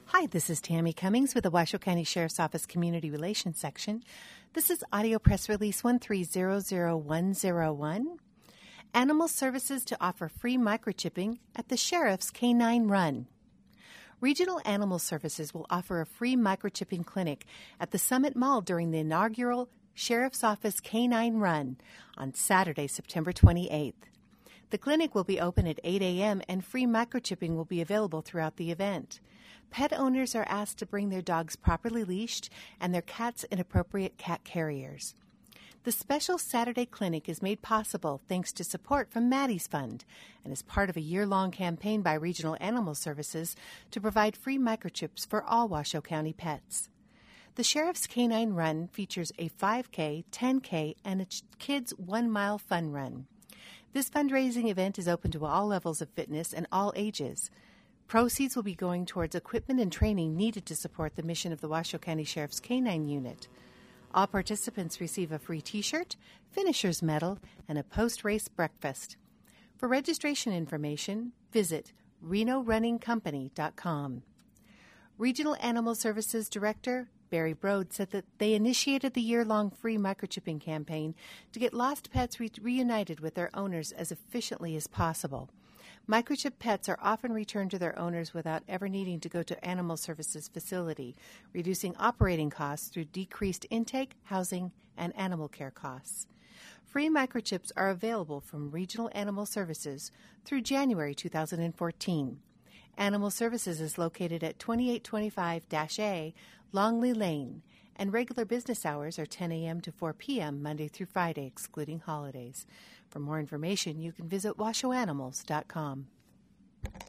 Hi, this is Tammy Cummings with the Washoe County Sheriff's Office Community Relations Section. This is Audio Press Release 1300101. Animal Services to offer free microchipping at the Sheriff's K-9 Run. Regional Animal Services will offer a free microchipping clinic at the Summit Mall during the inaugural Sheriff's Office K-9 Run on Saturday, September 28th. The clinic will be open at 8 a.m. and free microchipping will be available throughout the event. Pet owners are asked to bring their dogs properly leashed and their cats in appropriate cat carriers. The special Saturday clinic is made possible thanks to support from Maddie's Fund and is part of a year-long campaign by Regional Animal Services to provide free microchips for all Washoe County pets. The Sheriff's K-9 Run features a 5K, 10K, and a kids' 1-mile fun run. This fundraising event is open to all levels of fitness and all ages. Proceeds will be going towards equipment and training needed to support the mission of the Washoe County Sheriff's K-9 Unit. All participants receive a free T-shirt, finisher's medal, and a post-race breakfast. For registration information, visit renorunningcompany.com. Regional Animal Services Director Barry Brode said that they initiated the year-long free microchipping campaign to get lost pets reunited with their owners as efficiently as possible. Microchip pets are often returned to their owners without ever needing to go to Animal Services facility, reducing operating costs through decreased intake, housing, and animal care costs. Free microchips are available from Regional Animal Services through January 2014. Animal Services is located at 2825-A Longley Lane, and regular business hours are 10 a.m. to 4 p.m. Monday through Friday, excluding holidays. For more information, you can visit washoeanimals.com.